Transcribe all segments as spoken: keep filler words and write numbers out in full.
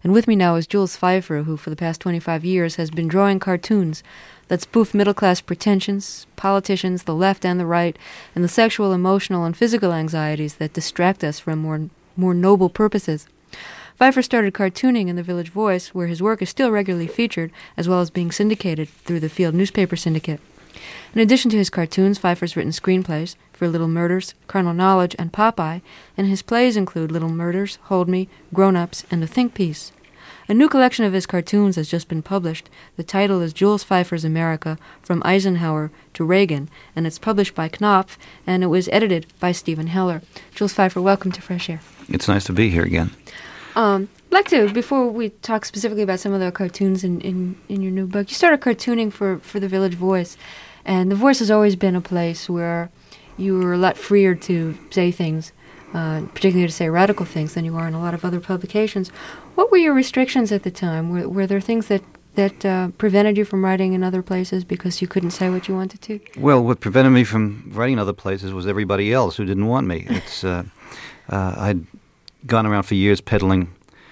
And with me now is Jules Feiffer, who for the past twenty-five years has been drawing cartoons that spoof middle-class pretensions, politicians, the left and the right, and the sexual, emotional, and physical anxieties that distract us from more, more noble purposes. Feiffer started cartooning in the Village Voice, where his work is still regularly featured, as well as being syndicated through the Field Newspaper Syndicate. In addition to his cartoons, Feiffer's written screenplays for Little Murders, Carnal Knowledge, and Popeye, and his plays include Little Murders, Hold Me, Grown Ups, and A Think Piece. A new collection of his cartoons has just been published. The title is Jules Feiffer's America, From Eisenhower to Reagan, and it's published by Knopf, and it was edited by Stephen Heller. Jules Feiffer, welcome to Fresh Air. It's nice to be here again. Um, I'd like to, before we talk specifically about some of the cartoons in, in, in your new book, you started cartooning for, for the Village Voice, and the Voice has always been a place where you were a lot freer to say things, uh, particularly to say radical things, than you are in a lot of other publications. What were your restrictions at the time? Were, were there things that, that uh, prevented you from writing in other places because you couldn't say what you wanted to? Well, what prevented me from writing in other places was everybody else who didn't want me. It's uh, uh, I'd gone around for years peddling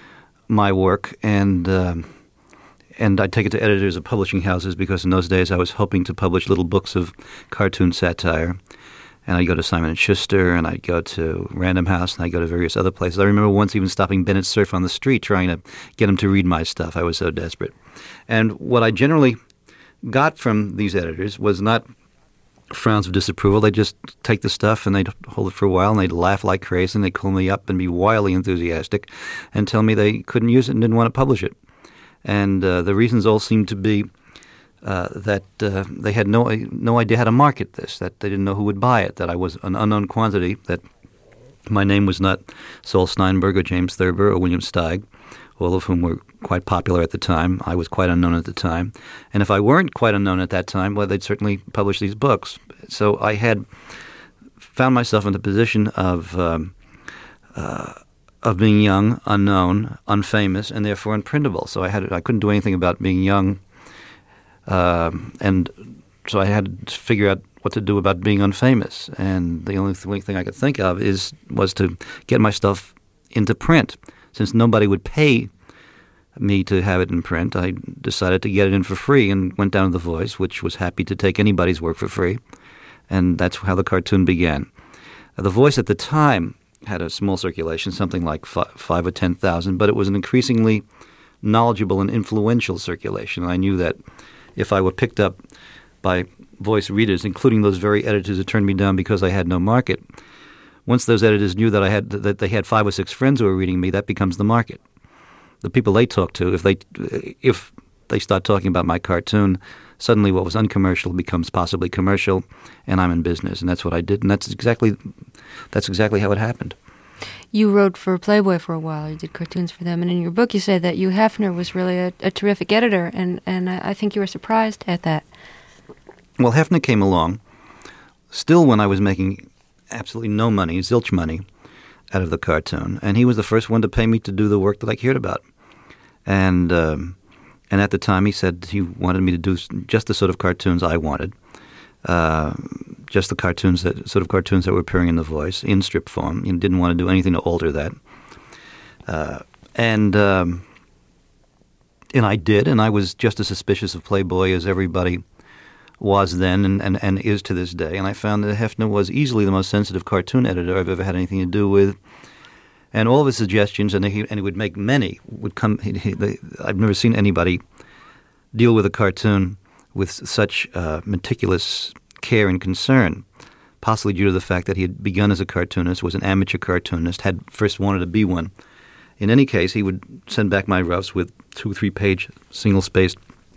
my work, and uh, and I'd take it to editors of publishing houses because in those days I was hoping to publish little books of cartoon satire. And I'd go to Simon and Schuster, and I'd go to Random House, and I'd go to various other places. I remember once even stopping Bennett Cerf on the street trying to get him to read my stuff. I was so desperate. And what I generally got from these editors was not frowns of disapproval. They'd just take the stuff, and they'd hold it for a while, and they'd laugh like crazy, and they'd call me up and be wildly enthusiastic and tell me they couldn't use it and didn't want to publish it. And uh, the reasons all seemed to be Uh, that uh, they had no no idea how to market this, that they didn't know who would buy it, that I was an unknown quantity, that my name was not Saul Steinberg or James Thurber or William Steig, all of whom were quite popular at the time. I was quite unknown at the time. And if I weren't quite unknown at that time, well, they'd certainly publish these books. So I had found myself in the position of um, uh, of being young, unknown, unfamous, and therefore unprintable. So I had I couldn't do anything about being young. Uh, and so I had to figure out what to do about being unfamous. And the only, th- only thing I could think of is was to get my stuff into print. Since nobody would pay me to have it in print, I decided to get it in for free and went down to The Voice, which was happy to take anybody's work for free. And that's how the cartoon began. Uh, the Voice at the time had a small circulation, something like f- five or ten thousand, but it was an increasingly knowledgeable and influential circulation. And I knew that if I were picked up by Voice readers, including those very editors who turned me down because I had no market, once those editors knew that I had that they had five or six friends who were reading me, that becomes the market. The people they talk to, if they if they start talking about my cartoon, suddenly what was uncommercial becomes possibly commercial, and I'm in business, and that's what I did, and that's exactly that's exactly how it happened. You wrote for Playboy for a while. You did cartoons for them. And in your book, you said that Hugh Hefner was really a, a terrific editor, and, and I think you were surprised at that. Well, Hefner came along still when I was making absolutely no money, zilch money, out of the cartoon. And he was the first one to pay me to do the work that I cared about. And, um, and at the time, he said he wanted me to do just the sort of cartoons I wanted. Uh, just the cartoons that sort of cartoons that were appearing in The Voice in strip form. He didn't want to do anything to alter that, uh, and um, and I did, and I was just as suspicious of Playboy as everybody was then, and, and, and is to this day. And I found that Hefner was easily the most sensitive cartoon editor I've ever had anything to do with. And all of his suggestions, and he and he would make many, would come. He, he, they, I've never seen anybody deal with a cartoon with such uh, meticulous care and concern, possibly due to the fact that he had begun as a cartoonist, was an amateur cartoonist, had first wanted to be one. In any case, he would send back my roughs with two, three-page, single-spaced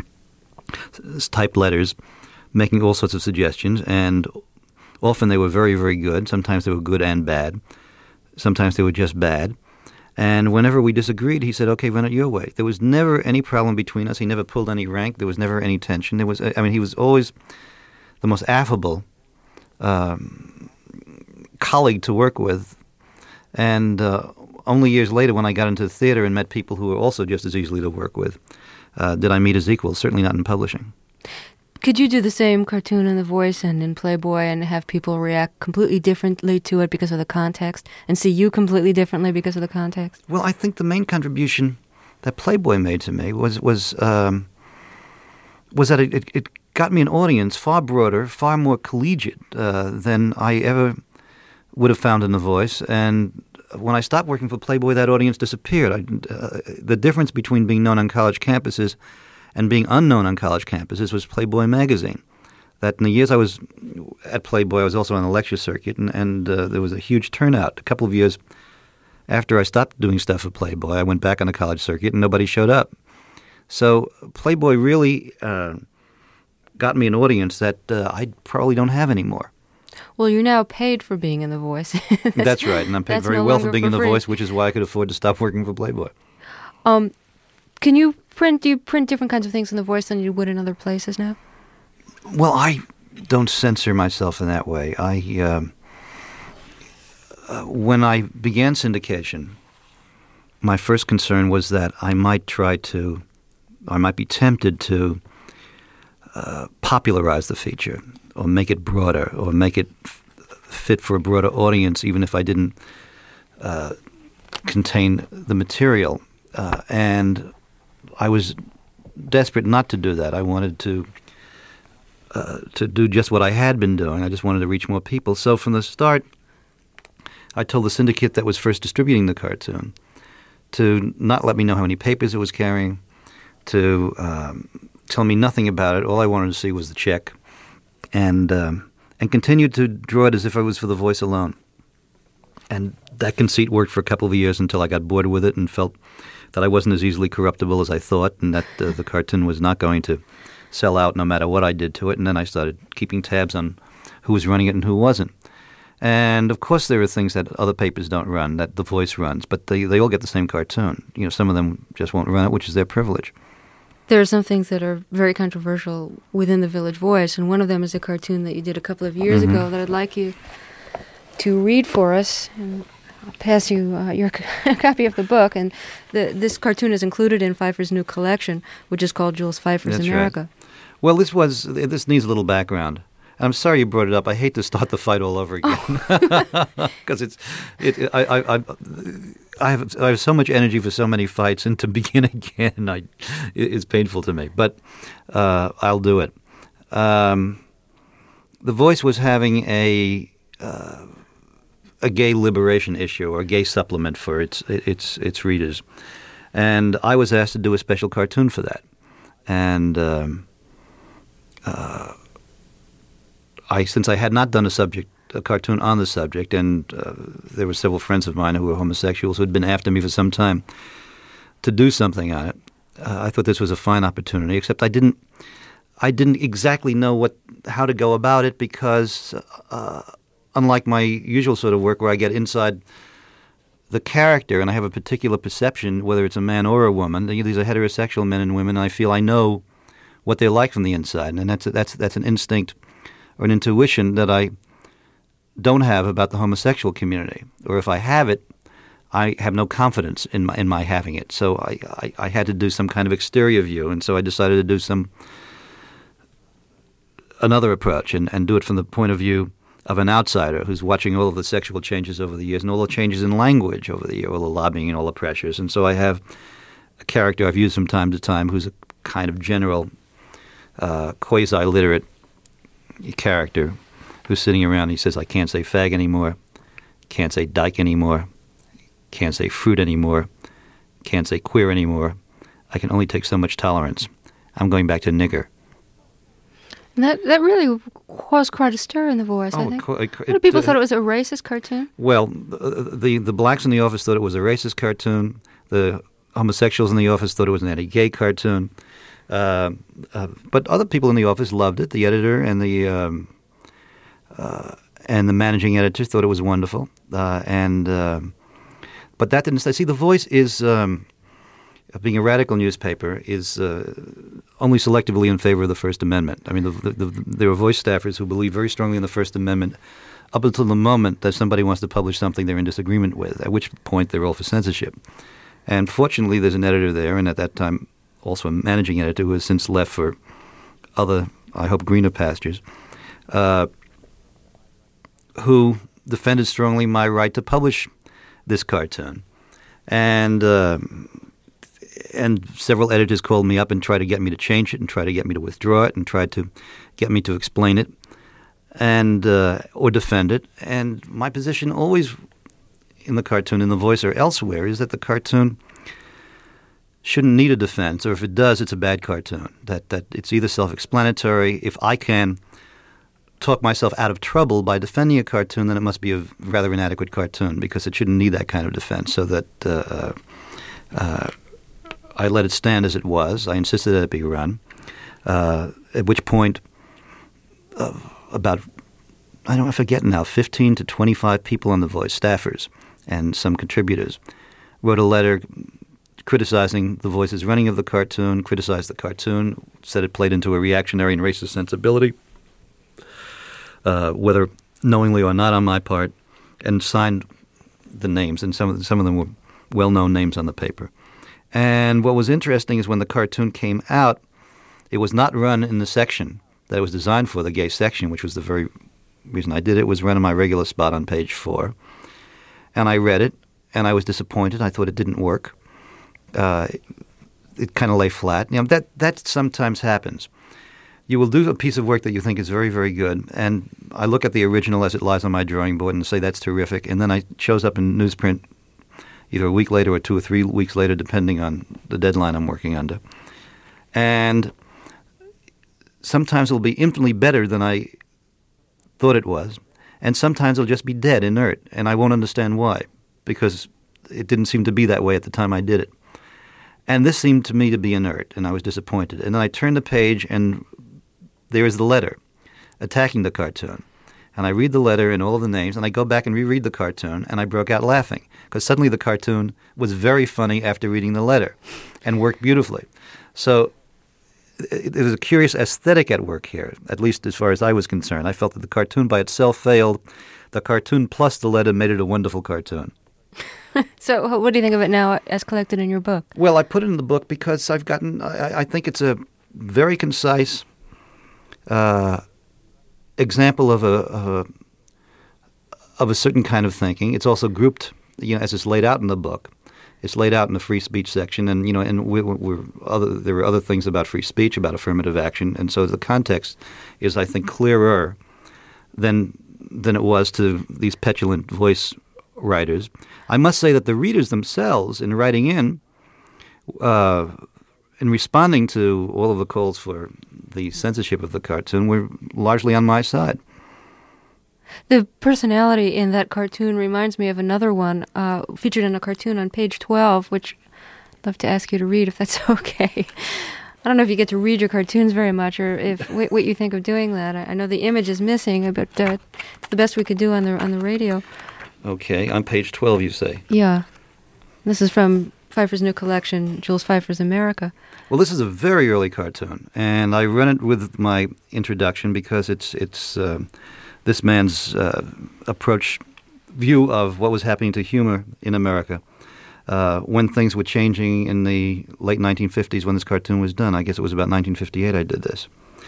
typed letters, making all sorts of suggestions, and often they were very, very good. Sometimes they were good and bad. Sometimes they were just bad. And whenever we disagreed, he said, okay, run it your way. There was never any problem between us. He never pulled any rank. There was never any tension. There was, I mean, he was always the most affable um, colleague to work with. And uh, only years later, when I got into the theater and met people who were also just as easily to work with, uh, did I meet his equals, certainly not in publishing. Could you do the same cartoon in The Voice and in Playboy and have people react completely differently to it because of the context and see you completely differently because of the context? Well, I think the main contribution that Playboy made to me was was um, was that it, it, it got me an audience far broader, far more collegiate uh, than I ever would have found in The Voice. And when I stopped working for Playboy, that audience disappeared. I, uh, the difference between being known on college campuses and being unknown on college campuses was Playboy magazine. That in the years I was at Playboy, I was also on the lecture circuit, and, and uh, there was a huge turnout. A couple of years after I stopped doing stuff for Playboy, I went back on the college circuit, and nobody showed up. So Playboy really uh, got me an audience that uh, I probably don't have anymore. Well, you're now paid for being in The Voice. that's, that's right, and I'm paid very no well for being for in The free. Voice, which is why I could afford to stop working for Playboy. Um, can you print? Do you print different kinds of things in The Voice than you would in other places now? Well, I don't censor myself in that way. I um, uh, when I began syndication, my first concern was that I might try to, I might be tempted to uh, popularize the feature, or make it broader, or make it f- fit for a broader audience, even if I didn't uh, contain the material. Uh, and I was desperate not to do that. I wanted to uh, to do just what I had been doing. I just wanted to reach more people. So from the start, I told the syndicate that was first distributing the cartoon to not let me know how many papers it was carrying, to um, tell me nothing about it. All I wanted to see was the check, and um, and continued to draw it as if I was for The Voice alone. And that conceit worked for a couple of years until I got bored with it and felt that I wasn't as easily corruptible as I thought, and that uh, the cartoon was not going to sell out no matter what I did to it. And then I started keeping tabs on who was running it and who wasn't. And, of course, there are things that other papers don't run, that The Voice runs, but they, they all get the same cartoon. You know, some of them just won't run it, which is their privilege. There are some things that are very controversial within the Village Voice, and one of them is a cartoon that you did a couple of years Mm-hmm. ago that I'd like you to read for us. And I'll pass you uh, your copy of the book. And the, this cartoon is included in Pfeiffer's new collection, which is called Jules Pfeiffer's That's America. Right. Well, this was this needs a little background. I'm sorry you brought it up. I hate to start the fight all over again because it's it. it I, I, I, I have I have so much energy for so many fights, and to begin again, I, it, it's painful to me. But uh, I'll do it. Um, the Voice was having a uh, a gay liberation issue or a gay supplement for its its its readers, and I was asked to do a special cartoon for that, and. Um, uh, I, since I had not done a subject, a cartoon on the subject, and uh, there were several friends of mine who were homosexuals who had been after me for some time to do something on it, uh, I thought this was a fine opportunity. Except I didn't, I didn't exactly know what how to go about it because, uh, unlike my usual sort of work where I get inside the character and I have a particular perception, whether it's a man or a woman, these are heterosexual men and women, and I feel I know what they're like from the inside, and that's a, that's that's an instinct or an intuition that I don't have about the homosexual community. Or if I have it, I have no confidence in my in my having it. So I, I, I had to do some kind of exterior view, and so I decided to do some another approach and, and do it from the point of view of an outsider who's watching all of the sexual changes over the years and all the changes in language over the year, all the lobbying and all the pressures. And so I have a character I've used from time to time who's a kind of general uh, quasi-literate character who's sitting around and he says, I can't say fag anymore, can't say dyke anymore, can't say fruit anymore, can't say queer anymore. I can only take so much tolerance. I'm going back to nigger. And that, that really caused quite a stir in The Voice, Oh, I think. co- it- A lot of people uh, thought it was a racist cartoon. Well, the, the the blacks in the office thought it was a racist cartoon. The homosexuals in the office thought it was an anti-gay cartoon. Uh, uh, but other people in the office loved it. The editor and the um, uh, and the managing editor thought it was wonderful. Uh, and um, but that didn't stay. See, The Voice is um, being a radical newspaper is uh, only selectively in favor of the First Amendment. I mean, the, the, the, there are Voice staffers who believe very strongly in the First Amendment up until the moment that somebody wants to publish something they're in disagreement with, at which point they're all for censorship. And fortunately, there's an editor there, and at that time also a managing editor who has since left for other, I hope, greener pastures, uh, who defended strongly my right to publish this cartoon. And uh, and several editors called me up and tried to get me to change it and tried to get me to withdraw it and tried to get me to explain it and uh, or defend it. And my position always in the cartoon, in The Voice or elsewhere, is that the cartoon shouldn't need a defense, or if it does, it's a bad cartoon. That that it's either self-explanatory. If I can talk myself out of trouble by defending a cartoon, then it must be a rather inadequate cartoon, because it shouldn't need that kind of defense. So that uh, uh, I let it stand as it was. I insisted that it be run, uh, at which point uh, about, I don't I forget now, fifteen to twenty-five people on The Voice, staffers and some contributors, wrote a letter criticizing The Voice's running of the cartoon, criticized the cartoon, said it played into a reactionary and racist sensibility, uh, whether knowingly or not on my part, and signed the names. And some of, some of them were well-known names on the paper. And what was interesting is when the cartoon came out, it was not run in the section that it was designed for, the gay section, which was the very reason I did it. It was run in my regular spot on page four. And I read it, and I was disappointed. I thought it didn't work. Uh, it it kind of lay flat. You know, that that sometimes happens. You will do a piece of work that you think is very, very good, and I look at the original as it lies on my drawing board and say that's terrific, and then I shows up in newsprint either a week later or two or three weeks later, depending on the deadline I'm working under. And sometimes it'll be infinitely better than I thought it was, and sometimes it'll just be dead, inert, and I won't understand why, because it didn't seem to be that way at the time I did it. And this seemed to me to be inert, and I was disappointed. And then I turned the page, and there is the letter attacking the cartoon. And I read the letter and all of the names, and I go back and reread the cartoon, and I broke out laughing, because suddenly the cartoon was very funny after reading the letter and worked beautifully. So there was a curious aesthetic at work here, at least as far as I was concerned. I felt that the cartoon by itself failed. The cartoon plus the letter made it a wonderful cartoon. So what do you think of it now as collected in your book? Well, I put it in the book because I've gotten, I, I think it's a very concise uh, example of a, of a of a certain kind of thinking. It's also grouped, you know, as it's laid out in the book. It's laid out in the free speech section, and you know, and we, we're other, there were other things about free speech, about affirmative action, and so the context is, I think, clearer than than it was to these petulant Voice writers. I must say that the readers themselves, in writing in, uh, in responding to all of the calls for the censorship of the cartoon, were largely on my side. The personality in that cartoon reminds me of another one uh, featured in a cartoon on page twelve, which I'd love to ask you to read if that's okay. I don't know if you get to read your cartoons very much, or if what, what you think of doing that. I, I know the image is missing, but uh, it's the best we could do on the on the radio. Okay, on page twelve, you say? Yeah. This is from Pfeiffer's new collection, Jules Pfeiffer's America. Well, this is a very early cartoon, and I run it with my introduction because it's it's uh, this man's uh, approach, view of what was happening to humor in America uh, when things were changing in the late nineteen fifties when this cartoon was done. I guess it was about nineteen fifty-eight I did this.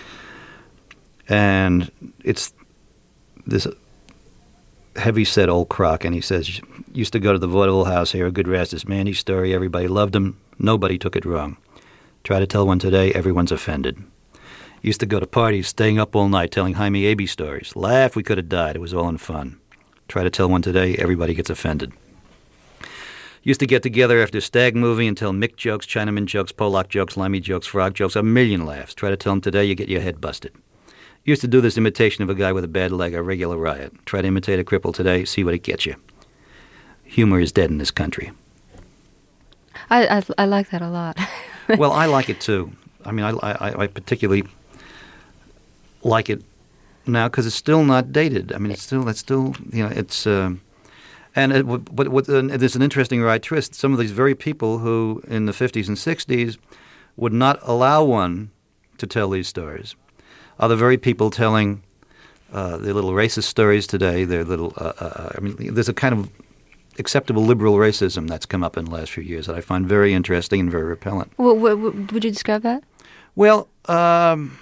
And it's this heavy-set old crock, and he says, used to go to the vaudeville house, hear a good Rastus Mandy story, everybody loved him, nobody took it wrong. Try to tell one today, everyone's offended. Used to go to parties, staying up all night, telling Jaime Abey stories. Laugh, we could have died, it was all in fun. Try to tell one today, everybody gets offended. Used to get together after a stag movie and tell Mick jokes, Chinaman jokes, Polak jokes, Limey jokes, frog jokes, a million laughs. Try to tell them today, you get your head busted. Used to do this imitation of a guy with a bad leg, a regular riot. Try to imitate a cripple today, see what it gets you. Humor is dead in this country. I I, I like that a lot. Well, I like it too. I mean, I, I, I particularly like it now because it's still not dated. I mean, it's still, it's still, you know, it's, uh, and it, what, what, uh, there's an interesting right twist. Some of these very people who in the fifties and sixties would not allow one to tell these stories are the very people telling uh, their little racist stories today. Their little, uh, uh, I mean, there's a kind of acceptable liberal racism that's come up in the last few years that I find very interesting and very repellent. Well, what, what, would you describe that? Well, um,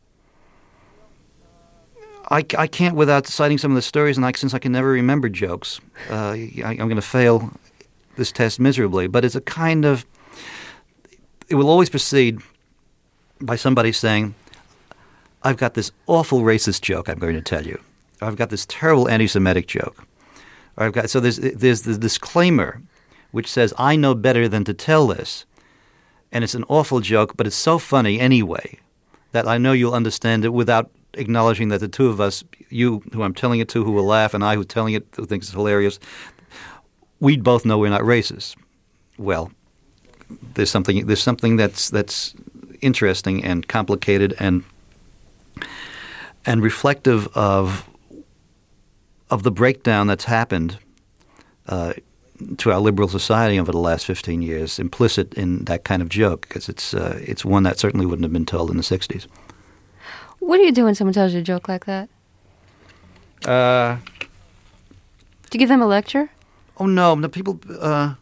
I, I can't without citing some of the stories, and I, since I can never remember jokes, uh, I, I'm going to fail this test miserably. But it's a kind of it will always proceed by somebody saying, I've got this awful racist joke I'm going to tell you. Or I've got this terrible anti-Semitic joke. Or I've got so there's there's the disclaimer which says, I know better than to tell this. And it's an awful joke, but it's so funny anyway that I know you'll understand it without acknowledging that the two of us, you who I'm telling it to who will laugh and I who's telling it who thinks it's hilarious, we both know we're not racist. Well, there's something there's something that's that's interesting and complicated and and reflective of of the breakdown that's happened uh, to our liberal society over the last fifteen years, implicit in that kind of joke, because it's uh, it's one that certainly wouldn't have been told in the sixties. What do you do when someone tells you a joke like that? Uh, do you give them a lecture? Oh no, no people. Uh,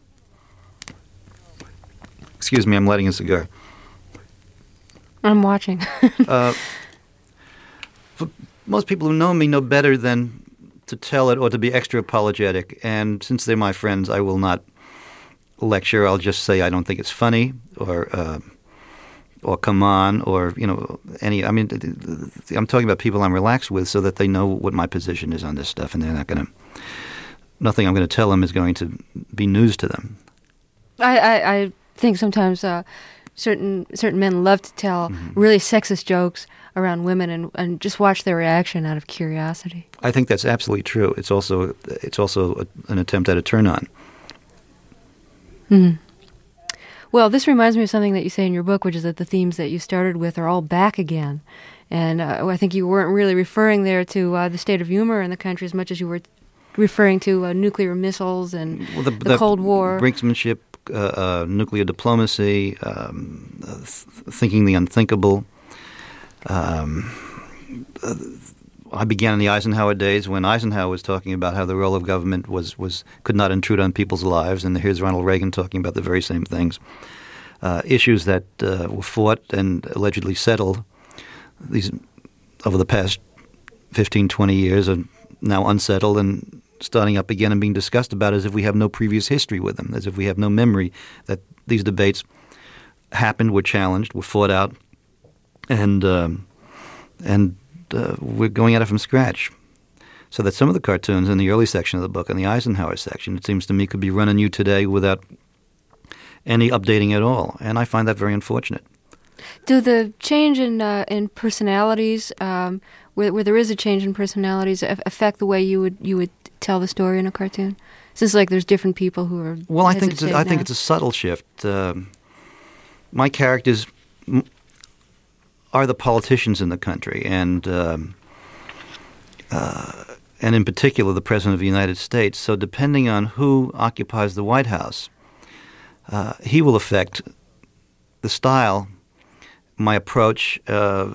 excuse me, I'm lighting a cigar. I'm watching. uh, most people who know me know better than to tell it or to be extra apologetic. And since they're my friends, I will not lecture. I'll just say I don't think it's funny, or uh, or come on, or you know any. I mean, I'm talking about people I'm relaxed with, so that they know what my position is on this stuff, and they're not going to. Nothing I'm going to tell them is going to be news to them. I I, I think sometimes. Uh, Certain certain men love to tell mm-hmm. really sexist jokes around women, and, and just watch their reaction out of curiosity. I think that's absolutely true. It's also it's also a, an attempt at a turn on. Mm-hmm. Well, this reminds me of something that you say in your book, which is that the themes that you started with are all back again, and uh, I think you weren't really referring there to uh, the state of humor in the country as much as you were referring to uh, nuclear missiles and well, the, the, the Cold War, brinksmanship. Uh, uh, nuclear diplomacy, um, uh, th- thinking the unthinkable. Um, uh, I began in the Eisenhower days when Eisenhower was talking about how the role of government was, was could not intrude on people's lives, and here's Ronald Reagan talking about the very same things. Uh, issues that uh, were fought and allegedly settled these over the past fifteen, twenty years are now unsettled and starting up again and being discussed about as if we have no previous history with them, as if we have no memory that these debates happened, were challenged, were fought out, and um, and uh, we're going at it from scratch. So that some of the cartoons in the early section of the book, in the Eisenhower section, it seems to me could be run anew today without any updating at all, and I find that very unfortunate. Do the change in uh, in personalities, um, where, where there is a change in personalities, affect the way you would you would tell the story in a cartoon? Since like there's different people who are well, I think it's a, I now. think it's a subtle shift. Um, my characters m- are the politicians in the country, and um, uh, and in particular the President of the United States. So depending on who occupies the White House, uh, he will affect the style, my approach. Uh,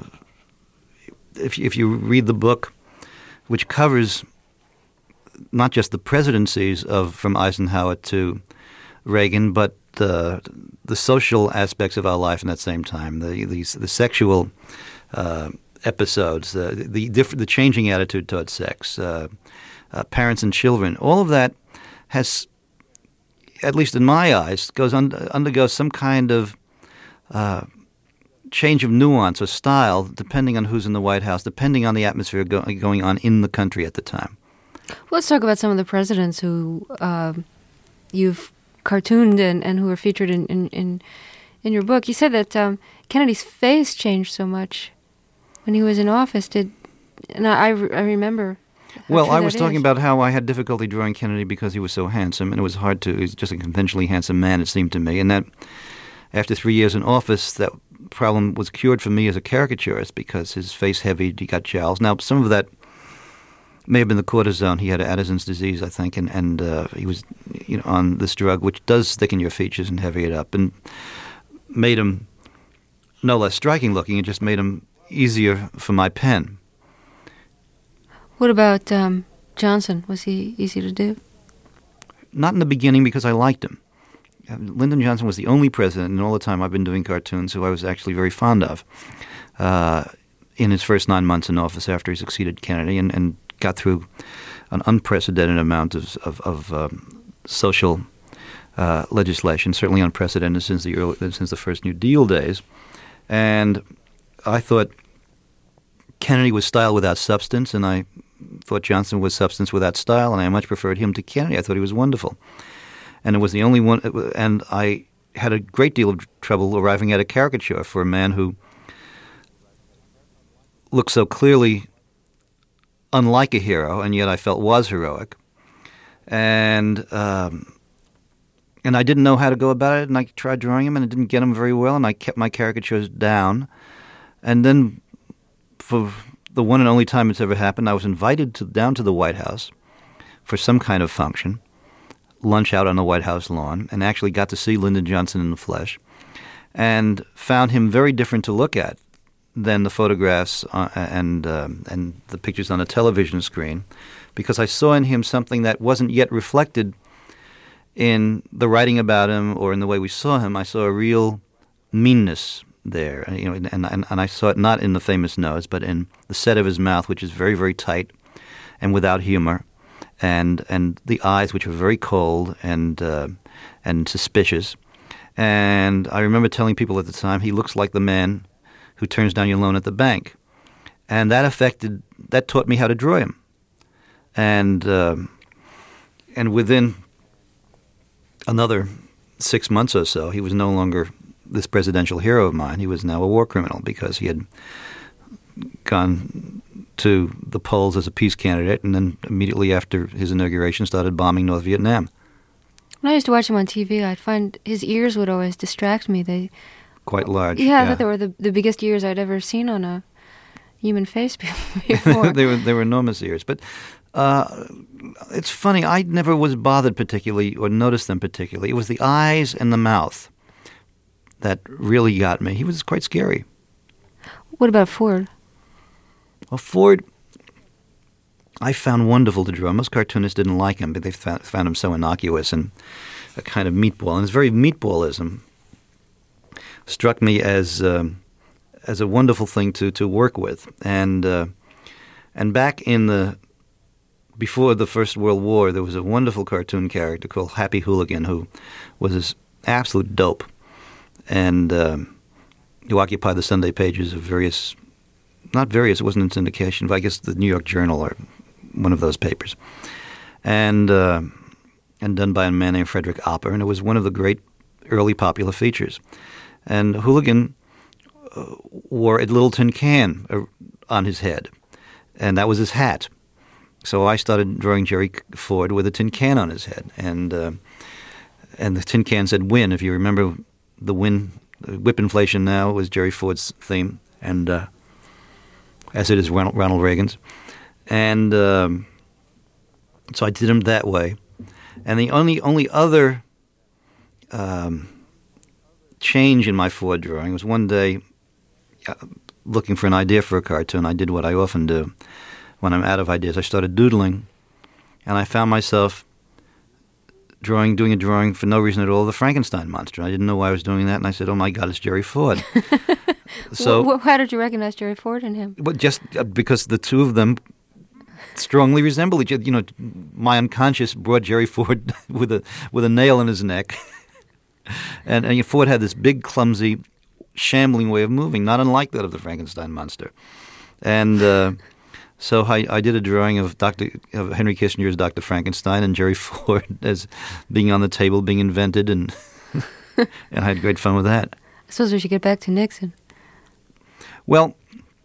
if if you read the book, which covers not just the presidencies of from Eisenhower to Reagan, but the the social aspects of our life in that same time, the the, the sexual uh, episodes, the the, diff- the changing attitude towards sex, uh, uh, parents and children, all of that has, at least in my eyes, goes un- undergoes some kind of uh, change of nuance or style depending on who's in the White House, depending on the atmosphere go- going on in the country at the time. Well, let's talk about some of the presidents who uh, you've cartooned and, and who are featured in, in, in, in your book. You said that um, Kennedy's face changed so much when he was in office. Did and I, I, I remember. Well, I was is. talking about how I had difficulty drawing Kennedy because he was so handsome, and it was hard to. He was just a conventionally handsome man, it seemed to me, and that after three years in office, that problem was cured for me as a caricaturist because his face heavied, he got jowls. Now, some of that may have been the cortisone. He had Addison's disease, I think, and, and uh, he was you know, on this drug, which does thicken your features and heavy it up, and made him no less striking looking. It just made him easier for my pen. What about um, Johnson? Was he easy to do? Not in the beginning because I liked him. Lyndon Johnson was the only president in all the time I've been doing cartoons who I was actually very fond of uh, in his first nine months in office after he succeeded Kennedy, and, and got through an unprecedented amount of, of, of um, social uh, legislation, certainly unprecedented since the early, since the first New Deal days. And I thought Kennedy was style without substance, and I thought Johnson was substance without style, and I much preferred him to Kennedy. I thought he was wonderful. And it was the only one, and I had a great deal of trouble arriving at a caricature for a man who looked so clearly unlike a hero, and yet I felt was heroic. And um, and I didn't know how to go about it, and I tried drawing him, and I didn't get him very well, and I kept my caricatures down. And then for the one and only time it's ever happened, I was invited to down to the White House for some kind of function, lunch out on the White House lawn, and actually got to see Lyndon Johnson in the flesh, and found him very different to look at than the photographs uh, and um, and the pictures on a television screen, because I saw in him something that wasn't yet reflected in the writing about him or in the way we saw him. I saw a real meanness there, you know, and, and and I saw it not in the famous nose, but in the set of his mouth, which is very, very tight and without humor, and and the eyes, which were very cold and uh, and suspicious. And I remember telling people at the time, he looks like the man who turns down your loan at the bank, and that affected that taught me how to draw him. And uh, and within another six months or so, he was no longer this presidential hero of mine. He was now a war criminal because he had gone to the polls as a peace candidate, and then immediately after his inauguration started bombing North Vietnam. When I used to watch him on T V, I'd find his ears would always distract me. They quite large. Yeah, yeah. I thought they were the, the biggest ears I'd ever seen on a human face before. they were they were enormous ears. But uh, it's funny, I never was bothered particularly or noticed them particularly. It was the eyes and the mouth that really got me. He was quite scary. What about Ford? Well, Ford, I found wonderful to draw. Most cartoonists didn't like him, but they found, found him so innocuous and a kind of meatball. And his very meatballism struck me as um, as a wonderful thing to, to work with. And uh, and back in the before the First World War, there was a wonderful cartoon character called Happy Hooligan who was this absolute dope, and um, who occupied the Sunday pages of various, not various, it wasn't in syndication, but I guess the New York Journal or one of those papers, and uh, and done by a man named Frederick Opper, and it was one of the great early popular features. And Hooligan uh, wore a little tin can uh, on his head, and that was his hat. So I started drawing Jerry Ford with a tin can on his head, and uh, and the tin can said "Win." If you remember, the "Win," whip inflation now was Jerry Ford's theme, and uh, as it is Ronald, Ronald Reagan's. And um, so I did him that way. And the only only other um, change in my Ford drawing was one day, uh, looking for an idea for a cartoon. I did what I often do when I'm out of ideas. I started doodling, and I found myself drawing, doing a drawing for no reason at all, the Frankenstein monster. I didn't know why I was doing that, and I said, "Oh my God, it's Jerry Ford." So, well, how did you recognize Jerry Ford in him? Well, just because the two of them strongly resemble each other. You know, my unconscious brought Jerry Ford with a with a nail in his neck, and, and Ford had this big, clumsy, shambling way of moving, not unlike that of the Frankenstein monster. And uh, so I, I did a drawing of Doctor of Henry Kissinger's Doctor Frankenstein and Jerry Ford as being on the table, being invented, and and I had great fun with that. I suppose we should get back to Nixon. Well,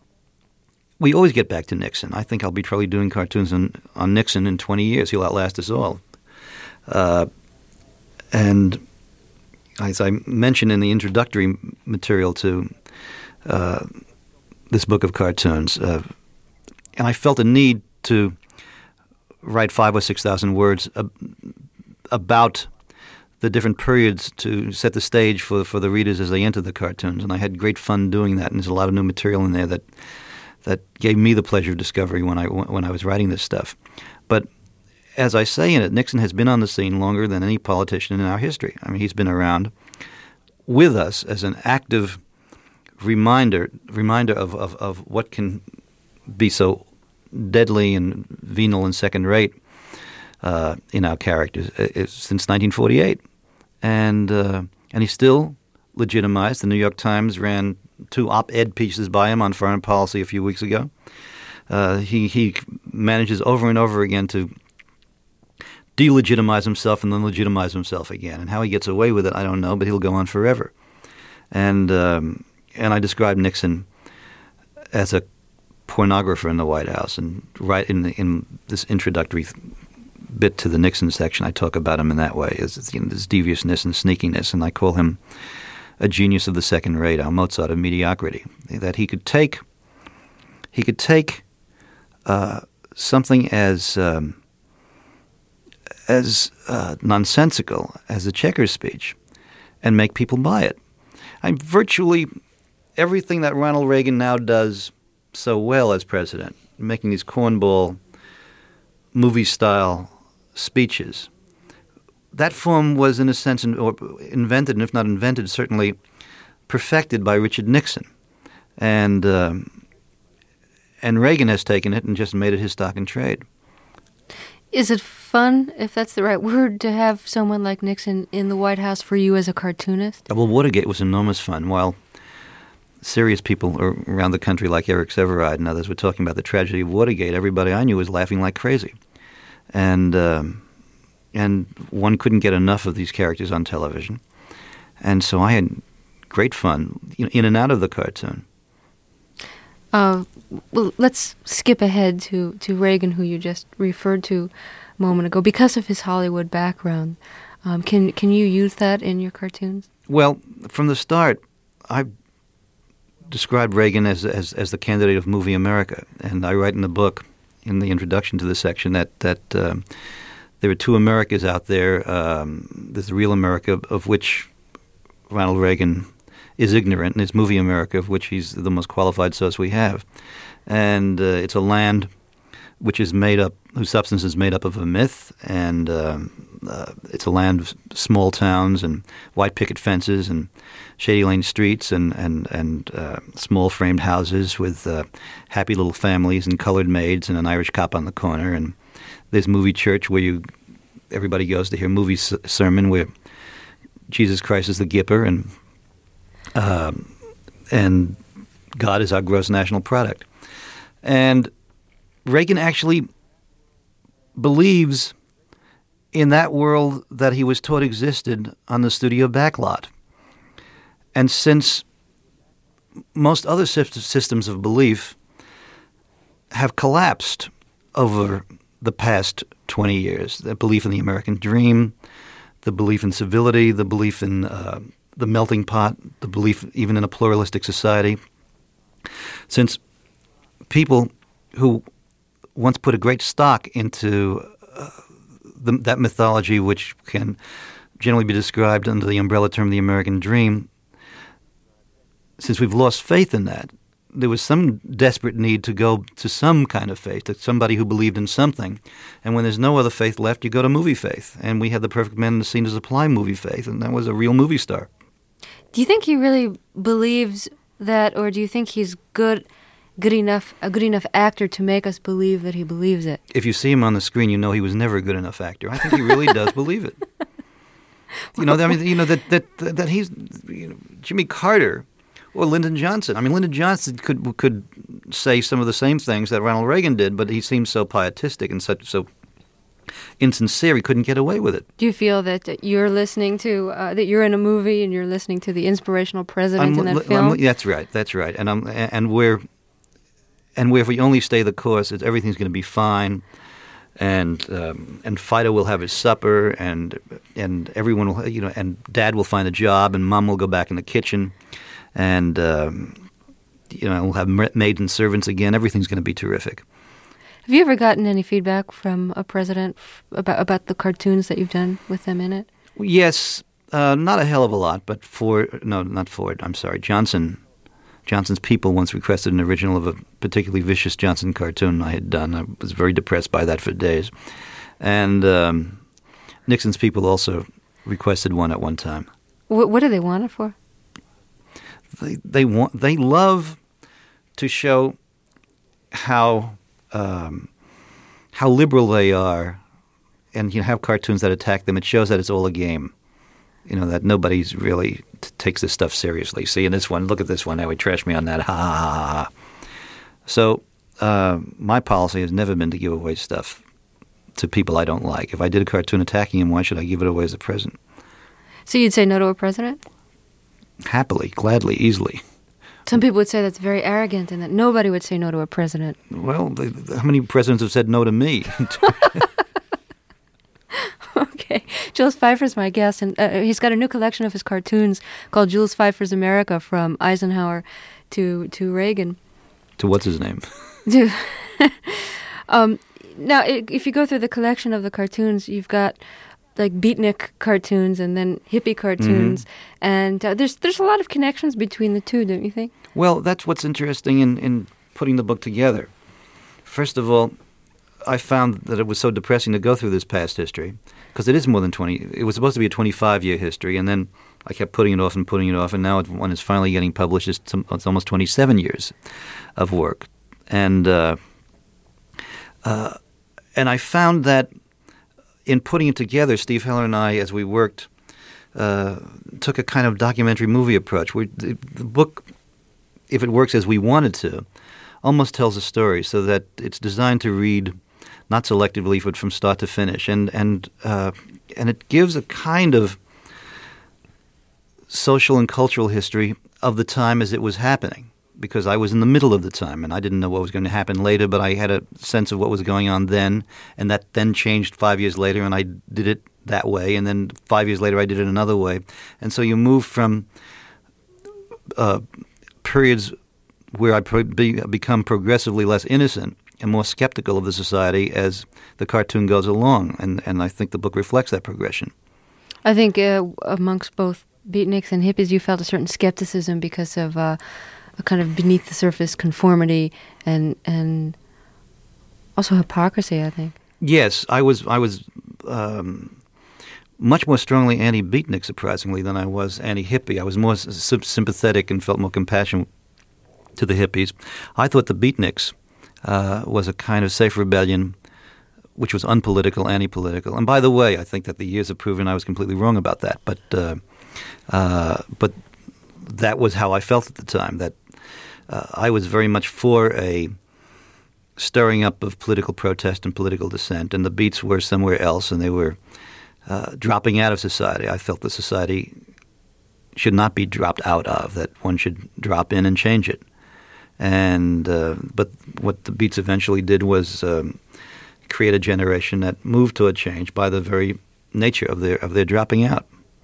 we always get back to Nixon. I think I'll be probably doing cartoons on, on Nixon in twenty years. He'll outlast us all. Uh, and as I mentioned in the introductory material to uh, this book of cartoons, uh, and I felt a need to write five or six thousand words ab- about the different periods to set the stage for for the readers as they enter the cartoons. And I had great fun doing that. And there's a lot of new material in there that that gave me the pleasure of discovery when I when I was writing this stuff. But as I say in it, Nixon has been on the scene longer than any politician in our history. I mean, he's been around with us as an active reminder reminder of, of, of what can be so deadly and venal and second-rate uh, in our characters uh, since nineteen forty-eight. and uh, and he's still legitimized. The New York Times ran two op-ed pieces by him on foreign policy a few weeks ago. Uh, he he manages over and over again to delegitimize himself and then legitimize himself again. And how he gets away with it, I don't know, but he'll go on forever. And um, and I described Nixon as a pornographer in the White House, and right in the, in this introductory th- bit to the Nixon section, I talk about him in that way, as you know, this deviousness and sneakiness, and I call him a genius of the second rate, a Mozart of mediocrity. That he could take he could take uh, something as um, as uh, nonsensical as the Checkers speech and make people buy it. I'm virtually everything that Ronald Reagan now does so well as president, making these cornball movie-style speeches. That form was, in a sense, in, or invented, and if not invented, certainly perfected by Richard Nixon. And um, and Reagan has taken it and just made it his stock and trade. Is it fun, if that's the right word, to have someone like Nixon in the White House for you as a cartoonist? Well, Watergate was enormous fun. While serious people around the country like Eric Sevareid and others were talking about the tragedy of Watergate, everybody I knew was laughing like crazy. And um, and one couldn't get enough of these characters on television. And so I had great fun, you know, in and out of the cartoon. Uh, well, let's skip ahead to, to Reagan, who you just referred to a moment ago, because of his Hollywood background. Um, can can you use that in your cartoons? Well, from the start, I described Reagan as, as as the candidate of movie America, and I write in the book, in the introduction to this section, that that um, there are two Americas out there. Um, there's the real America, of which Ronald Reagan is ignorant, and it's movie America, of which he's the most qualified source we have. And uh, it's a land which is made up, whose substance is made up of a myth, and um, uh, it's a land of small towns and white picket fences and shady lane streets and and and uh, small framed houses with uh, happy little families and colored maids and an Irish cop on the corner. And there's movie church where you everybody goes to hear movie s- sermon where Jesus Christ is the Gipper and um, and God is our gross national product. And Reagan actually believes in that world that he was taught existed on the studio backlot. And since most other systems of belief have collapsed over the past twenty years, the belief in the American dream, the belief in civility, the belief in uh, the melting pot, the belief even in a pluralistic society, since people who once put a great stock into uh, the, that mythology, which can generally be described under the umbrella term the American dream, since we've lost faith in that, there was some desperate need to go to some kind of faith, to somebody who believed in something. And when there's no other faith left, you go to movie faith. And we had the perfect man in the scene to supply movie faith, and that was a real movie star. Do you think he really believes that, or do you think he's good good enough a good enough actor to make us believe that he believes it? If you see him on the screen, you know he was never a good enough actor. I think he really does believe it. You know, I mean, you know that that that he's you know, Jimmy Carter or Lyndon Johnson. I mean, Lyndon Johnson could could say some of the same things that Ronald Reagan did, but he seems so pietistic and such so insincere. He couldn't get away with it. Do you feel that you're listening to uh, that you're in a movie and you're listening to the inspirational president I'm, in that I'm, film? That's right. That's right. And I'm and we're and where if we only stay the course, it's, everything's going to be fine. And um, and Fido will have his supper, and and everyone will, you know, and Dad will find a job, and Mom will go back in the kitchen, and um, you know, we'll have maids and servants again. Everything's going to be terrific. Have you ever gotten any feedback from a president f- about about the cartoons that you've done with them in it? Yes, uh, not a hell of a lot, but Ford, no, not Ford. I'm sorry, Johnson. Johnson's People once requested an original of a particularly vicious Johnson cartoon I had done. I was very depressed by that for days. And um, Nixon's People also requested one at one time. What, what do they want it for? They they want they love to show how um, how liberal they are, and you know, have cartoons that attack them. It shows that it's all a game. You know, that nobody's really t- takes this stuff seriously. See, in this one, look at this one. Now he trashed me on that. Ha, ha, ha, ha. So uh, my policy has never been to give away stuff to people I don't like. If I did a cartoon attacking him, why should I give it away as a present? So you'd say no to a president? Happily, gladly, easily. Some people would say that's very arrogant and that nobody would say no to a president. Well, the, the, how many presidents have said no to me? Okay. Jules Feiffer's my guest, and uh, he's got a new collection of his cartoons called Jules Feiffer's America, from Eisenhower to, to Reagan. To what's his name? um, now, if you go through the collection of the cartoons, you've got like beatnik cartoons and then hippie cartoons, mm-hmm. and uh, there's there's a lot of connections between the two, don't you think? Well, that's what's interesting in, in putting the book together. First of all, I found that it was so depressing to go through this past history, because it is more than twenty. It was supposed to be a twenty-five-year history, and then I kept putting it off and putting it off, and now it, when it's finally getting published, it's, it's almost twenty-seven years of work. And uh, uh, and I found that in putting it together, Steve Heller and I, as we worked, uh, took a kind of documentary movie approach. We, the, the book, if it works as we wanted to, almost tells a story, so that it's designed to read not selectively, but from start to finish, and and uh, and it gives a kind of social and cultural history of the time as it was happening, because I was in the middle of the time, and I didn't know what was going to happen later, but I had a sense of what was going on then, and that then changed five years later, and I did it that way, and then five years later I did it another way. And so you move from uh, periods where I pro- be, become progressively less innocent and more skeptical of the society as the cartoon goes along, and, and I think the book reflects that progression. I think uh, amongst both beatniks and hippies, you felt a certain skepticism because of uh, a kind of beneath-the-surface conformity and and also hypocrisy, I think. Yes, I was I was um, much more strongly anti-beatnik, surprisingly, than I was anti-hippie. I was more s- sympathetic and felt more compassion to the hippies. I thought the beatniks uh, was a kind of safe rebellion, which was unpolitical, anti-political. And by the way, I think that the years have proven I was completely wrong about that. But uh, uh, but that was how I felt at the time, that uh, I was very much for a stirring up of political protest and political dissent, and the Beats were somewhere else, and they were uh, dropping out of society. I felt that society should not be dropped out of, that one should drop in and change it. And uh, but what the Beats eventually did was um, create a generation that moved toward change by the very nature of their of their dropping out.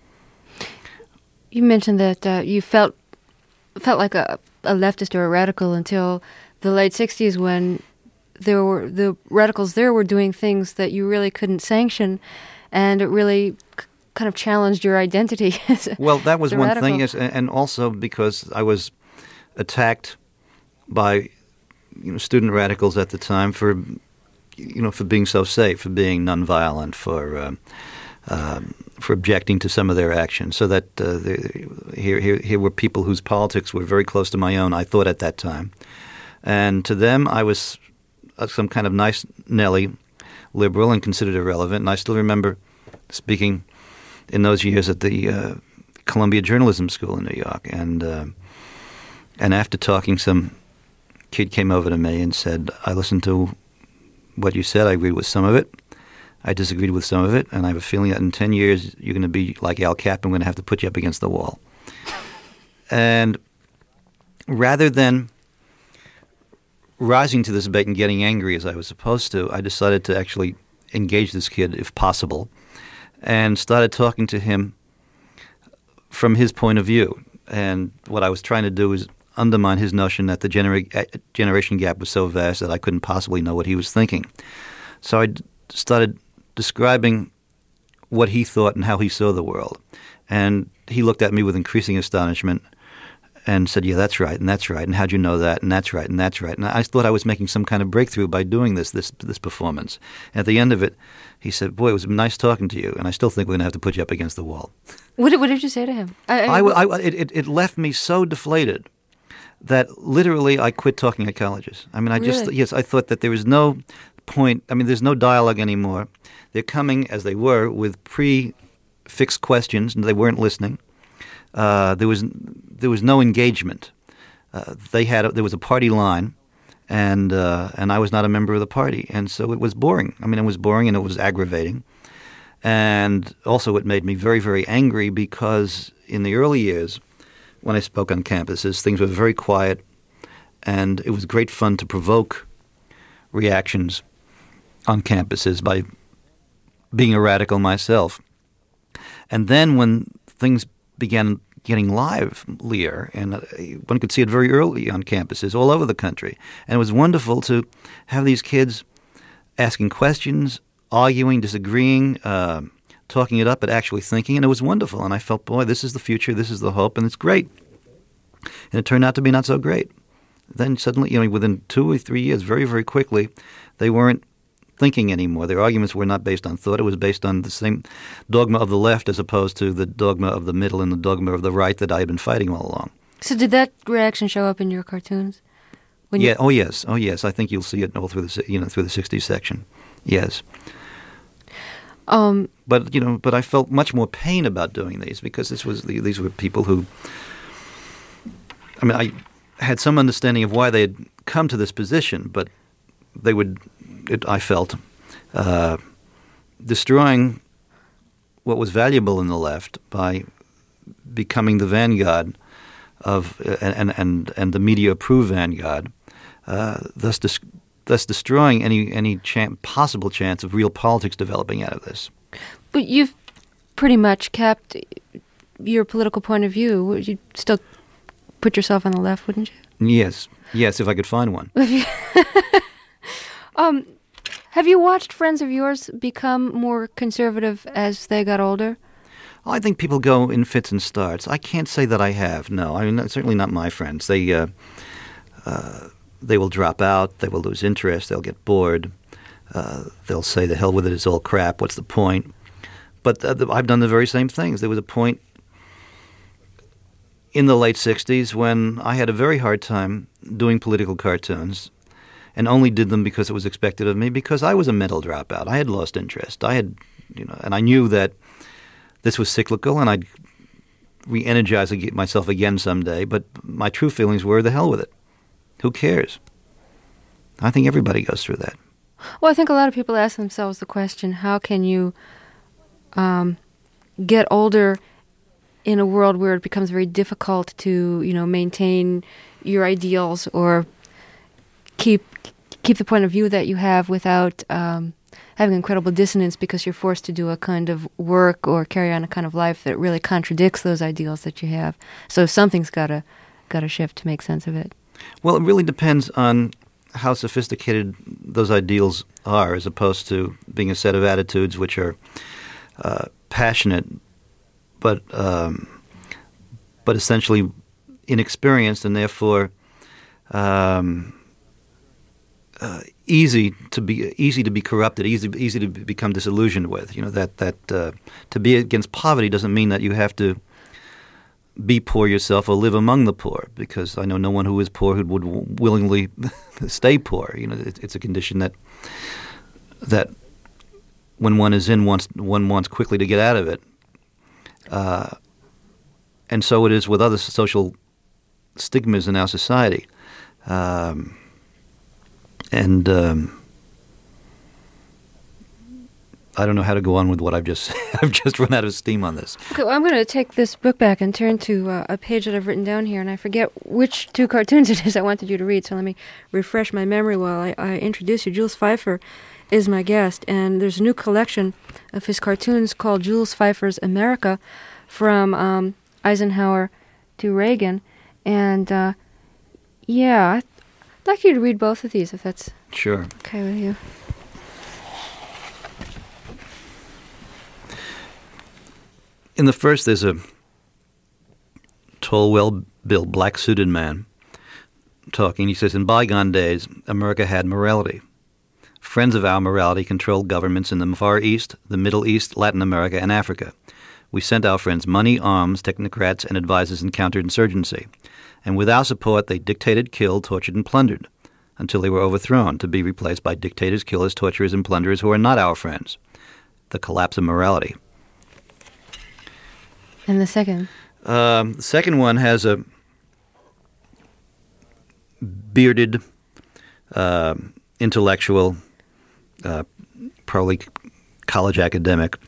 You mentioned that uh, you felt felt like a, a leftist or a radical until the late sixties, when there were the radicals there were doing things that you really couldn't sanction, and it really c- kind of challenged your identity. as a, Well, that was as a one radical. thing, yes, and also because I was attacked by you know student radicals at the time for you know for being so safe, for being nonviolent, for uh, um, for objecting to some of their actions. So that uh, the, here, here here were people whose politics were very close to my own, I thought, at that time, and to them I was uh, some kind of nice Nelly liberal and considered irrelevant. And I still remember speaking in those years at the uh, Columbia Journalism School in New York, and uh, and after talking, some kid came over to me and said, "I listened to what you said. I agreed with some of it. I disagreed with some of it, and I have a feeling that in ten years you're going to be like Al Cap. I'm going to have to put you up against the wall." And rather than rising to this debate and getting angry as I was supposed to, I decided to actually engage this kid, if possible, and started talking to him from his point of view. And what I was trying to do was undermine his notion that the genera- generation gap was so vast that I couldn't possibly know what he was thinking. So I d- started describing what he thought and how he saw the world. And he looked at me with increasing astonishment and said, "Yeah, that's right, and that's right, and how'd you know that, and that's right, and that's right." And I thought I was making some kind of breakthrough by doing this, this, this performance. And at the end of it, he said, "Boy, it was nice talking to you, and I still think we're going to have to put you up against the wall." What did, what did you say to him? I, I, I, I, it, it, it left me so deflated that literally I quit talking at colleges. I mean, I just, Really? yes, I thought that there was no point, I mean, there's no dialogue anymore. They're coming, as they were, with pre fixed questions, and they weren't listening. Uh, there was there was no engagement. Uh, they had a, there was a party line, and uh, and I was not a member of the party, and so it was boring. I mean, it was boring and it was aggravating, and also it made me very, very angry because in the early years, when I spoke on campuses, things were very quiet, and it was great fun to provoke reactions on campuses by being a radical myself. And then when things began getting livelier, and uh, one could see it very early on campuses all over the country, and it was wonderful to have these kids asking questions, arguing, disagreeing, uh, talking it up, but actually thinking, and it was wonderful. And I felt, boy, this is the future, this is the hope, and it's great. And it turned out to be not so great. Then suddenly, you know, within two or three years, very, very quickly, they weren't thinking anymore. Their arguments were not based on thought. It was based on the same dogma of the left as opposed to the dogma of the middle and the dogma of the right that I had been fighting all along. So did that reaction show up in your cartoons? When yeah. You... Oh yes. Oh yes. I think you'll see it all through the you know through the sixties section. Yes. Um. But you know, but I felt much more pain about doing these because this was these were people who. I mean, I had some understanding of why they had come to this position, but they would. It, I felt, uh, destroying what was valuable in the left by becoming the vanguard of uh, and and and the media-approved vanguard, uh, thus dis- thus destroying any any chan- possible chance of real politics developing out of this. But you've pretty much kept your political point of view. Would you still put yourself on the left, wouldn't you? Yes, yes, if I could find one. um. Have you watched friends of yours become more conservative as they got older? Oh, I think people go in fits and starts. I can't say that I have. No, I mean certainly not my friends. They uh, uh, they will drop out. They will lose interest. They'll get bored. Uh, they'll say, "The hell with it! It's all crap. What's the point?" But uh, the, I've done the very same things. There was a point in the late sixties when I had a very hard time doing political cartoons. And only did them because it was expected of me, because I was a mental dropout. I had lost interest. I had, you know, and I knew that this was cyclical, and I'd re-energize myself again someday. But my true feelings were, the hell with it. Who cares? I think everybody goes through that. Well, I think a lot of people ask themselves the question: how can you um, get older in a world where it becomes very difficult to, you know, maintain your ideals or keep keep the point of view that you have without um, having incredible dissonance because you're forced to do a kind of work or carry on a kind of life that really contradicts those ideals that you have. So something's got to got to shift to make sense of it. Well, it really depends on how sophisticated those ideals are, as opposed to being a set of attitudes which are uh, passionate, but um, but essentially inexperienced and therefore. Um, Uh, easy to be easy to be corrupted, easy easy to become disillusioned with. You know that that uh, to be against poverty doesn't mean that you have to be poor yourself or live among the poor. Because I know no one who is poor who would w- willingly stay poor. You know, it, it's a condition that that when one is in, wants one wants quickly to get out of it. Uh, and so it is with other social stigmas in our society. Um, And um, I don't know how to go on with what I've just I've just run out of steam on this. Okay, well, I'm going to take this book back and turn to uh, a page that I've written down here, and I forget which two cartoons it is I wanted you to read, so let me refresh my memory while I, I introduce you. Jules Feiffer is my guest, and there's a new collection of his cartoons called Jules Feiffer's America, from um, Eisenhower to Reagan, and uh, yeah, I'd like you to read both of these, if that's sure okay with you. In the first, there's a tall, well-built, black-suited man talking. He says, "In bygone days, America had morality. Friends of our morality controlled governments in the Far East, the Middle East, Latin America, and Africa. We sent our friends money, arms, technocrats, and advisors in counterinsurgency. And with our support, they dictated, killed, tortured, and plundered, until they were overthrown, to be replaced by dictators, killers, torturers, and plunderers who are not our friends. The collapse of morality." And the second? Um, the second one has a bearded, uh, intellectual, uh, probably college academic,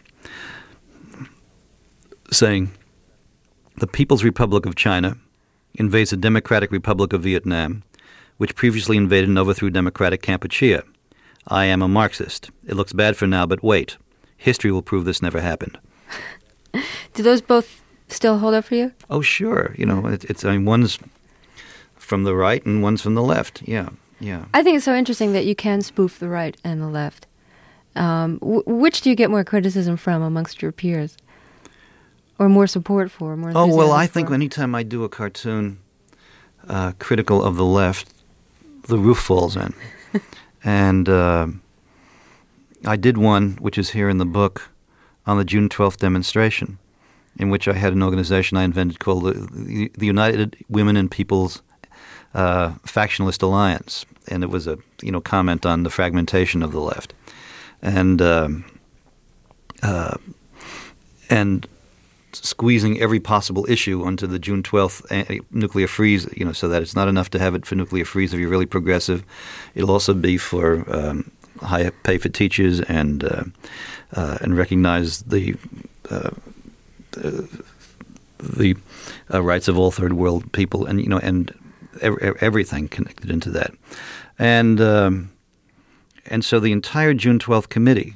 saying, "The People's Republic of China invades the Democratic Republic of Vietnam, which previously invaded and overthrew Democratic Kampuchea. I am a Marxist. It looks bad for now, but wait. History will prove this never happened." Do those both still hold up for you? Oh, sure. You know, it, it's I mean, one's from the right and one's from the left. Yeah, yeah. I think it's so interesting that you can spoof the right and the left. Um, w- which do you get more criticism from amongst your peers? Or more support for? More oh, well, I for? think anytime I do a cartoon uh, critical of the left, the roof falls in. and uh, I did one, which is here in the book, on the June twelfth demonstration, in which I had an organization I invented called the, the United Women and People's uh, Factionalist Alliance. And it was a you know comment on the fragmentation of the left. And um, uh, and squeezing every possible issue onto the June twelfth nuclear freeze, you know, so that it's not enough to have it for nuclear freeze if you're really progressive. It'll also be for um, high pay for teachers and uh, uh, and recognize the uh, the, the uh, rights of all third world people, and you know, and ev- everything connected into that, and um, and so the entire June twelfth committee,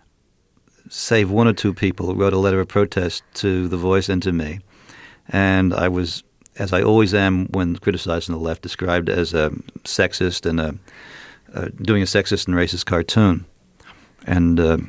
save one or two people, wrote a letter of protest to The Voice and to me. And I was, as I always am when criticizing the left, described as a sexist and a, uh, doing a sexist and racist cartoon. And uh,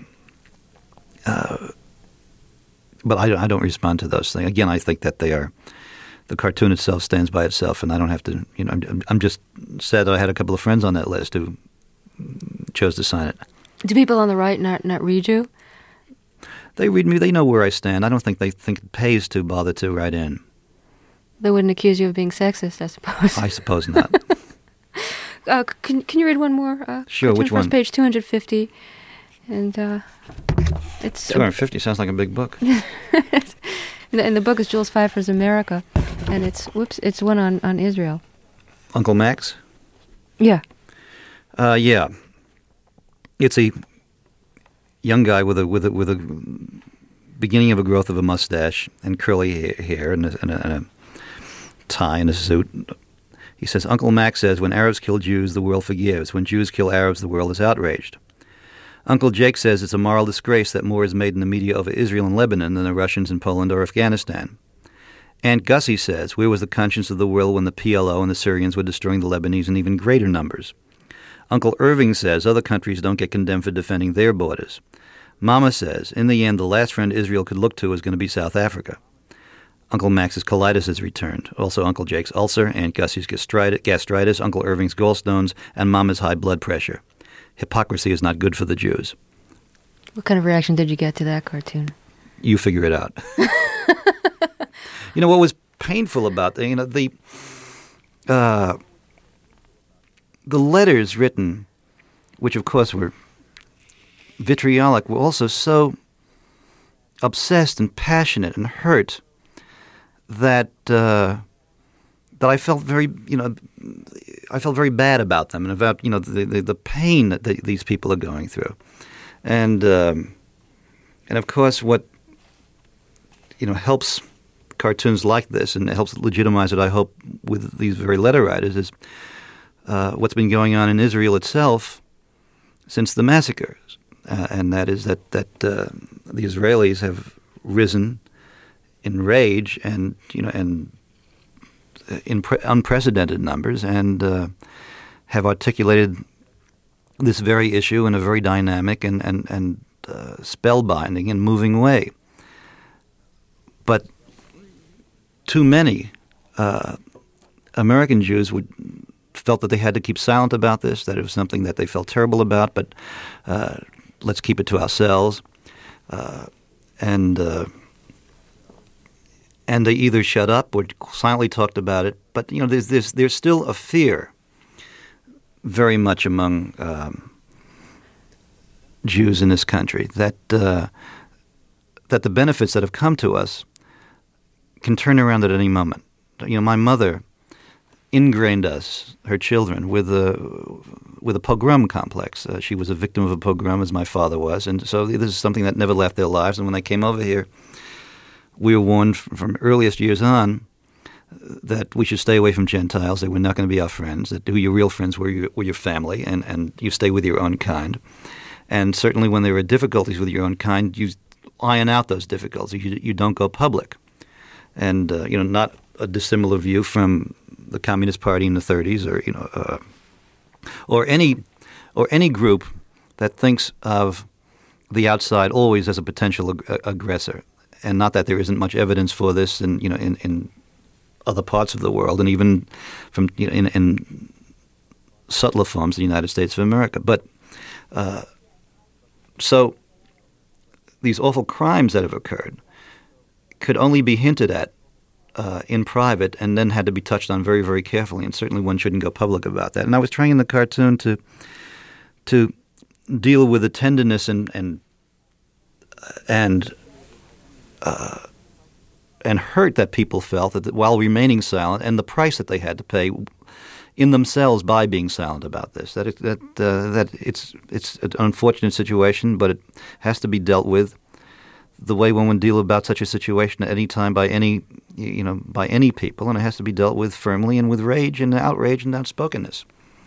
uh, but I, I don't respond to those things. Again, I think that they are, the cartoon itself stands by itself, and I don't have to, you know, I'm, I'm just sad that I had a couple of friends on that list who chose to sign it. Do people on the right not, not read you? They read me. They know where I stand. I don't think they think it pays to bother to write in. They wouldn't accuse you of being sexist, I suppose. I suppose not. uh, can Can you read one more? Uh, sure. Which one? Page two hundred fifty, and uh, it's two hundred fifty sounds like a big book. And the book is Jules Feiffer's America, and it's whoops, it's one on, on Israel. Uncle Max. Yeah. Uh, yeah. It's a young guy with a with a with a beginning of a growth of a mustache and curly hair and a, and a, and a tie and a suit. He says, Uncle Max says, when Arabs kill Jews, the world forgives. When Jews kill Arabs, the world is outraged. Uncle Jake says it's a moral disgrace that more is made in the media over Israel and Lebanon than the Russians in Poland or Afghanistan. Aunt Gussie says, where was the conscience of the world when the P L O and the Syrians were destroying the Lebanese in even greater numbers? Uncle Irving says other countries don't get condemned for defending their borders. Mama says, in the end, the last friend Israel could look to is going to be South Africa. Uncle Max's colitis has returned. Also Uncle Jake's ulcer, Aunt Gussie's gastritis, Uncle Irving's gallstones, and Mama's high blood pressure. Hypocrisy is not good for the Jews. What kind of reaction did you get to that cartoon? You figure it out. You know, what was painful about the, you know, the, uh, the letters written, which of course were vitriolic, were also so obsessed and passionate and hurt that uh, that I felt very, you know, I felt very bad about them and about, you know, the the, the pain that the, these people are going through, and um, and of course what, you know, helps cartoons like this and helps legitimize it, I hope, with these very letter writers is uh, what's been going on in Israel itself since the massacres. Uh, and that is that that uh, the Israelis have risen in rage and you know and in pre- unprecedented numbers and uh, have articulated this very issue in a very dynamic and and and uh, spellbinding and moving way. But too many uh, American Jews would. Felt that they had to keep silent about this, that it was something that they felt terrible about, but uh, let's keep it to ourselves. Uh, and uh, and they either shut up or silently talked about it. But, you know, there's there's, there's still a fear very much among um, Jews in this country that uh, that the benefits that have come to us can turn around at any moment. You know, my mother ingrained us, her children, with a with a pogrom complex. Uh, she was a victim of a pogrom, as my father was, and so this is something that never left their lives. And when they came over here, we were warned from, from earliest years on that we should stay away from Gentiles. They were not going to be our friends. That who your real friends were, your, were your family, and, and you stay with your own kind. And certainly, when there are difficulties with your own kind, you iron out those difficulties. You, you don't go public. And uh, you know, not a dissimilar view from the Communist Party in the thirties, or you know, uh, or any or any group that thinks of the outside always as a potential ag- aggressor, and not that there isn't much evidence for this, in you know, in, in other parts of the world, and even from you know, in, in subtler forms, the United States of America. But uh, so these awful crimes that have occurred could only be hinted at uh, in private, and then had to be touched on very, very carefully. And certainly, one shouldn't go public about that. And I was trying in the cartoon to to deal with the tenderness and and and uh, and hurt that people felt that, that while remaining silent, and the price that they had to pay in themselves by being silent about this. That it, that uh, that it's it's an unfortunate situation, but it has to be dealt with the way one would deal about such a situation at any time by any you know by any people, and it has to be dealt with firmly and with rage and outrage and outspokenness.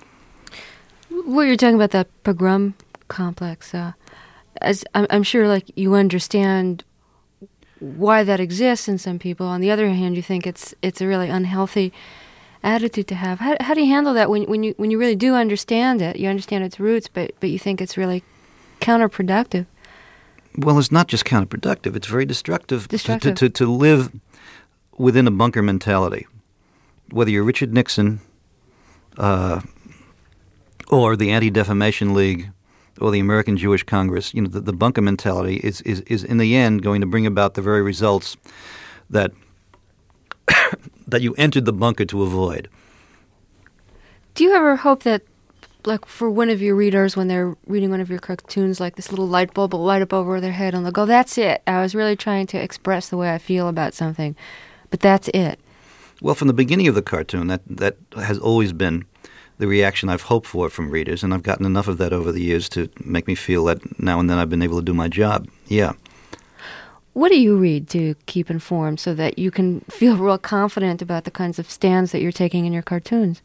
What you're talking about, that pogrom complex, uh, as I'm, I'm sure, like, you understand why that exists in some people. On the other hand, you think it's it's a really unhealthy attitude to have. How, how do you handle that when when you when you really do understand it? You understand its roots, but but you think it's really counterproductive. Well, it's not just counterproductive. It's very destructive, destructive. To, to, to live within a bunker mentality. Whether you're Richard Nixon uh, or the Anti-Defamation League or the American Jewish Congress, you know, the, the bunker mentality is, is, is in the end going to bring about the very results that that you entered the bunker to avoid. Do you ever hope that, like, for one of your readers, when they're reading one of your cartoons, like this little light bulb will light up over their head and they'll go, that's it. I was really trying to express the way I feel about something, but that's it. Well, from the beginning of the cartoon, that, that has always been the reaction I've hoped for from readers, and I've gotten enough of that over the years to make me feel that now and then I've been able to do my job. Yeah. What do you read to keep informed so that you can feel real confident about the kinds of stands that you're taking in your cartoons?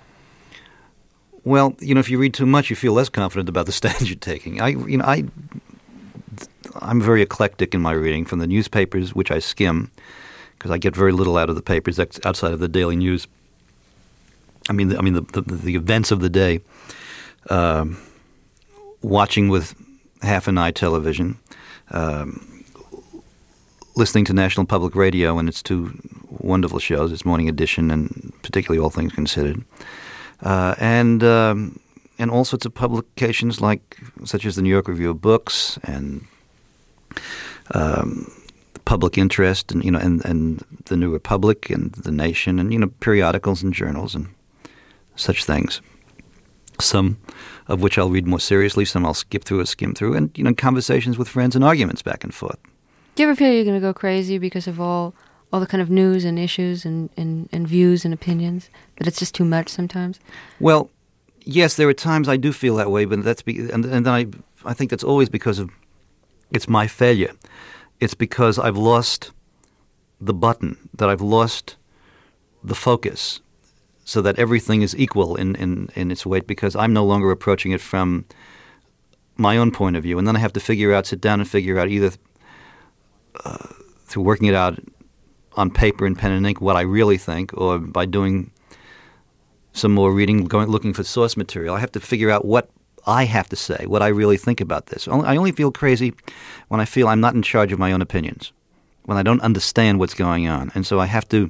Well, you know, if you read too much, you feel less confident about the stands you're taking. I, you know, I, I'm very eclectic in my reading, from the newspapers, which I skim, because I get very little out of the papers outside of the daily news. I mean, the, I mean the, the the events of the day. Um, watching with half an eye television, um, listening to National Public Radio and its two wonderful shows, its Morning Edition and particularly All Things Considered. Uh, and um, and all sorts of publications like such as the New York Review of Books and um, Public Interest, and you know, and, and the New Republic and the Nation, and you know, periodicals and journals and such things. Some of which I'll read more seriously, some I'll skip through or skim through, and you know, conversations with friends and arguments back and forth. Do you ever feel you're going to go crazy because of all all the kind of news and issues and, and, and views and opinions, that it's just too much sometimes? Well, yes, there are times I do feel that way, but that's be, and, and then I I think that's always because of it's my failure. It's because I've lost the button, that I've lost the focus, so that everything is equal in, in, in its weight, because I'm no longer approaching it from my own point of view. And then I have to figure out, sit down and figure out either uh, through working it out on paper and pen and ink what I really think, or by doing some more reading, going looking for source material. I have to figure out what I have to say, what I really think about this. I only feel crazy when I feel I'm not in charge of my own opinions, when I don't understand what's going on. And so I have to,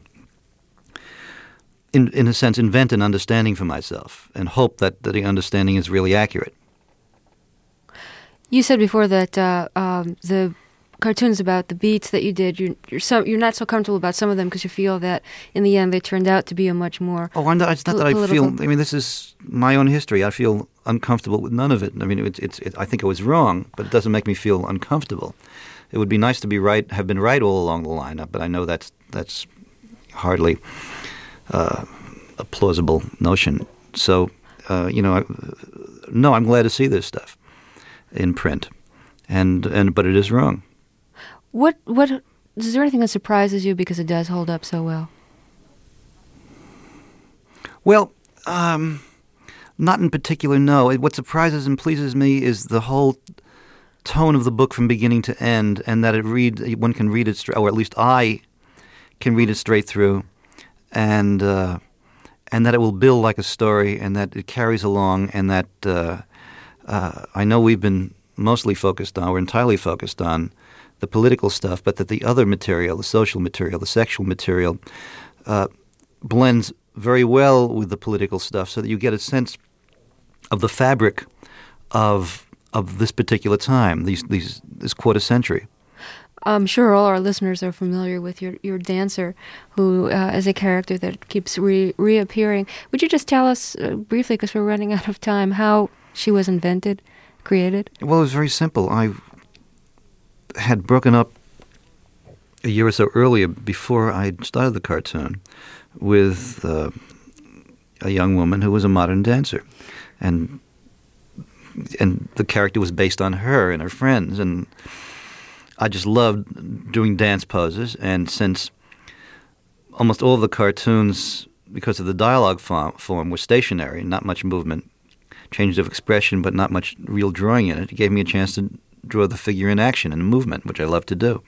in in a sense, invent an understanding for myself and hope that, that the understanding is really accurate. You said before that uh, um, the cartoons about the beats that you did, you're you're, so, you're not so comfortable about some of them because you feel that in the end they turned out to be a much more Oh, I'm not, it's not pol- that I political. feel, I mean, this is my own history. I feel uncomfortable with none of it. I mean, it's, it's, it, I think I was wrong, but it doesn't make me feel uncomfortable. it would be nice to be right, have been right all along the lineup, but I know that's that's hardly uh, a plausible notion. So, uh, you know, I, no, I'm glad to see this stuff in print, and and but it is wrong. What what is there anything that surprises you because it does hold up so well? Well, um, not in particular. No. What surprises and pleases me is the whole tone of the book from beginning to end, and that it read one can read it straight, or at least I can read it straight through, and uh, and that it will build like a story, and that it carries along, and that uh, uh, I know we've been mostly focused on, or entirely focused on, the political stuff, but that the other material, the social material, the sexual material, uh, blends very well with the political stuff, so that you get a sense of the fabric of of this particular time, these these this quarter century. I'm sure all our listeners are familiar with your, your dancer, who uh, is a character that keeps re- reappearing. Would you just tell us uh, briefly, because we're running out of time, how she was invented, created? Well, it was very simple. I had broken up a year or so earlier, before I started the cartoon, with uh, a young woman who was a modern dancer, and and the character was based on her and her friends, and I just loved doing dance poses. And since almost all of the cartoons, because of the dialogue form, form were stationary, not much movement, change of expression, but not much real drawing in it, it gave me a chance to draw the figure in action and movement, which I love to do.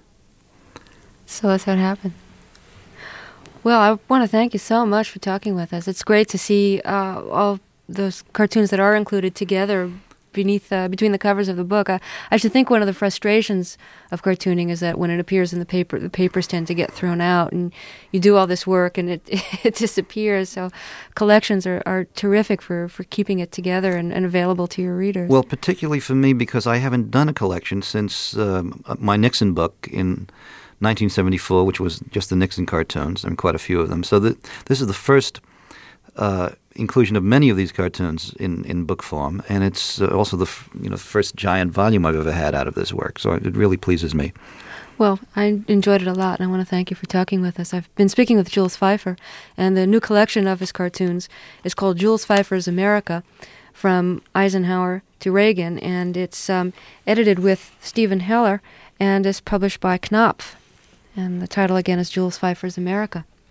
So that's how it happened. Well, I want to thank you so much for talking with us. It's great to see uh, all those cartoons that are included together beneath, uh, between the covers of the book. I, I should think one of the frustrations of cartooning is that when it appears in the paper, the papers tend to get thrown out, and you do all this work and it it disappears. So collections are, are terrific for, for keeping it together and, and available to your readers. Well, particularly for me, because I haven't done a collection since um, my Nixon book in nineteen seventy-four, which was just the Nixon cartoons, and quite a few of them. So the, this is the first uh, inclusion of many of these cartoons in, in book form, and it's uh, also the f- you know first giant volume I've ever had out of this work. So it really pleases me. Well, I enjoyed it a lot, and I want to thank you for talking with us. I've been speaking with Jules Feiffer, and the new collection of his cartoons is called Jules Feiffer's America, from Eisenhower to Reagan, and it's um, edited with Stephen Heller and is published by Knopf. And the title again is Jules Feiffer's America.